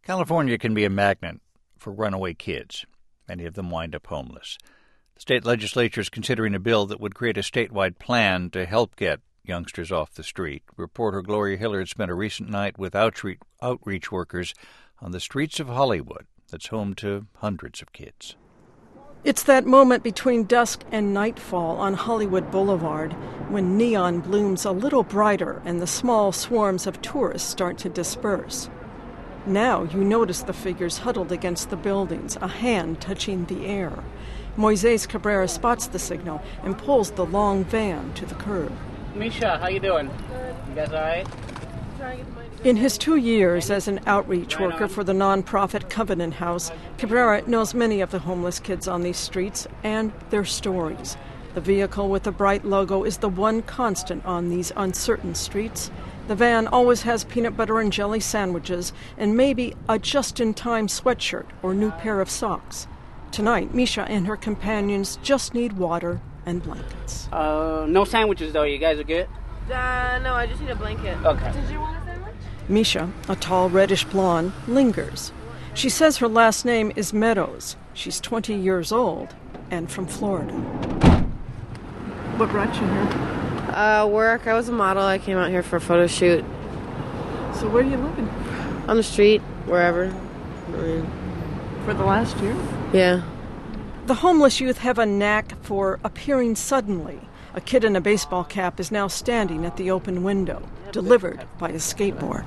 California can be a magnet for runaway kids. Many of them wind up homeless. The state legislature is considering a bill that would create a statewide plan to help get youngsters off the street. Reporter Gloria Hillard spent a recent night with outreach workers on the streets of Hollywood that's home to hundreds of kids. It's that moment between dusk and nightfall on Hollywood Boulevard when neon blooms a little brighter and the small swarms of tourists start to disperse. Now you notice the figures huddled against the buildings, a hand touching the air. Moises Cabrera spots the signal and pulls the long van to the curb. Misha, how you doing? You guys all right? In his 2 years as an outreach worker for the nonprofit Covenant House, Cabrera knows many of the homeless kids on these streets and their stories. The vehicle with the bright logo is the one constant on these uncertain streets. The van always has peanut butter and jelly sandwiches and maybe a just-in-time sweatshirt or new pair of socks. Tonight, Misha and her companions just need water and blankets. No sandwiches, though. You guys are good? No, I just need a blanket. Okay. Did you want a sandwich? Misha, a tall reddish blonde, lingers. She says her last name is Meadows. She's 20 years old and from Florida. What brought you here? Work. I was a model. I came out here for a photo shoot. So where are you living? On the street, wherever. For the last year? Yeah. The homeless youth have a knack for appearing suddenly. A kid in a baseball cap is now standing at the open window, delivered by a skateboard.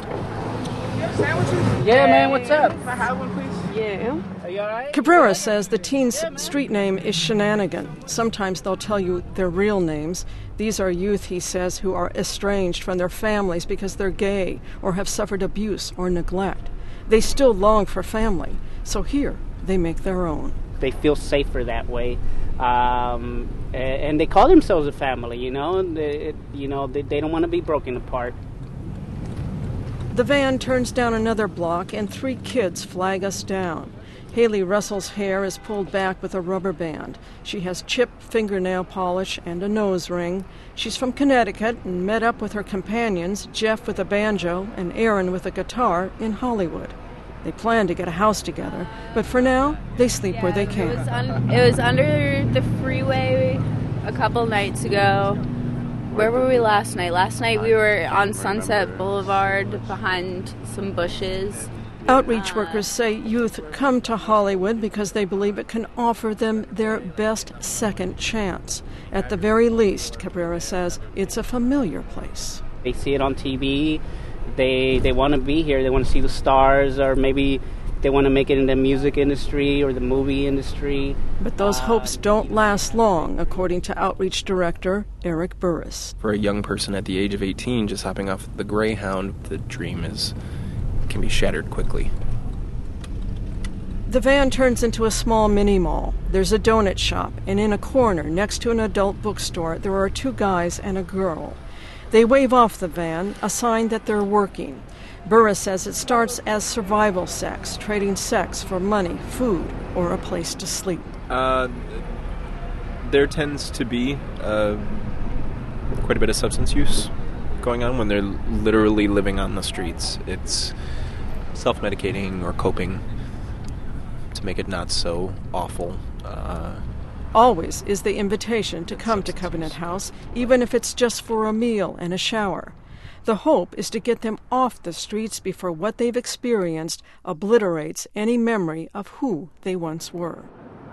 Yeah, man, what's up? If I have one, please. Yeah. Are you all right? Cabrera says the teen's street name is Shenanigan. Sometimes they'll tell you their real names. These are youth, he says, who are estranged from their families because they're gay or have suffered abuse or neglect. They still long for family, so here they make their own. They feel safer that way, and they call themselves a family. They don't want to be broken apart. The van turns down another block, and 3 kids flag us down. Haley Russell's hair is pulled back with a rubber band. She has chipped fingernail polish and a nose ring. She's from Connecticut and met up with her companions, Jeff with a banjo and Aaron with a guitar, in Hollywood. They plan to get a house together, but for now, they sleep where they can. It was under the freeway a couple nights ago. Where were we last night? Last night we were on Sunset Boulevard behind some bushes. Outreach workers say youth come to Hollywood because they believe it can offer them their best second chance. At the very least, Cabrera says, it's a familiar place. They see it on TV. They want to be here. They want to see the stars, or maybe they want to make it in the music industry or the movie industry. But those hopes don't last long, according to Outreach Director Eric Burris. For a young person at the age of 18, just hopping off the Greyhound, the dream can be shattered quickly. The van turns into a small mini-mall. There's a donut shop, and in a corner, next to an adult bookstore, there are 2 guys and a girl. They wave off the van, a sign that they're working. Burris says it starts as survival sex, trading sex for money, food, or a place to sleep. There tends to be quite a bit of substance use going on when they're literally living on the streets. It's self-medicating or coping to make it not so awful. Always is the invitation to come to Covenant House, even if it's just for a meal and a shower. The hope is to get them off the streets before what they've experienced obliterates any memory of who they once were.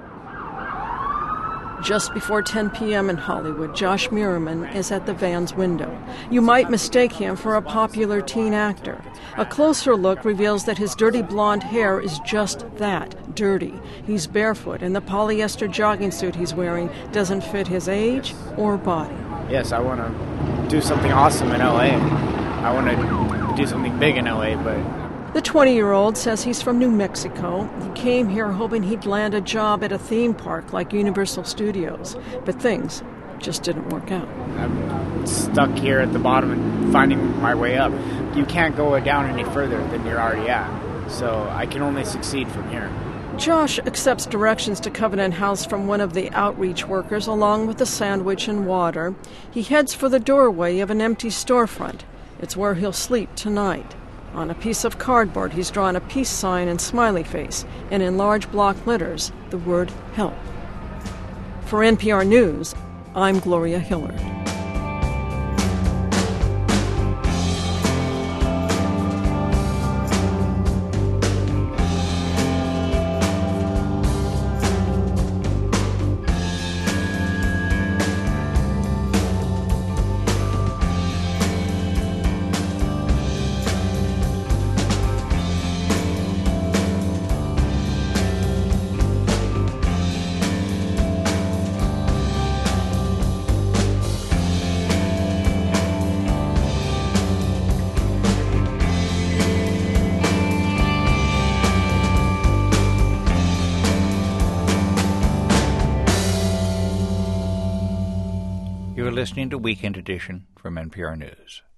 Just before 10 p.m. in Hollywood, Josh Merriman is at the van's window. You might mistake him for a popular teen actor. A closer look reveals that his dirty blonde hair is just that, dirty. He's barefoot, and the polyester jogging suit he's wearing doesn't fit his age or body. Yes, I want to do something awesome in L.A. I want to do something big in L.A., but... The 20-year-old says he's from New Mexico. He came here hoping he'd land a job at a theme park like Universal Studios, but things just didn't work out. I'm stuck here at the bottom and finding my way up. You can't go down any further than you're already at, so I can only succeed from here. Josh accepts directions to Covenant House from one of the outreach workers along with a sandwich and water. He heads for the doorway of an empty storefront. It's where he'll sleep tonight. On a piece of cardboard, he's drawn a peace sign and smiley face, and in large block letters, the word help. For NPR News, I'm Gloria Hillard. You're listening to Weekend Edition from NPR News.